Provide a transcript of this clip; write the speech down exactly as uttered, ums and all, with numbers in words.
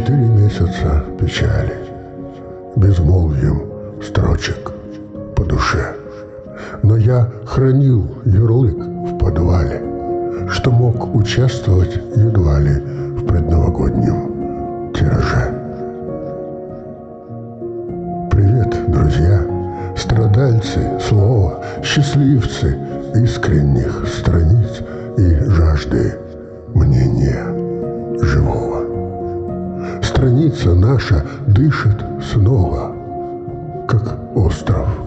Четыре месяца печали, безмолвием строчек по душе. Но я хранил ярлык в подвале, что мог участвовать едва ли в предновогоднем тираже. Привет, друзья, страдальцы слова, счастливцы искренних страниц и жажды мнения живого. Страница наша дышит снова, как остров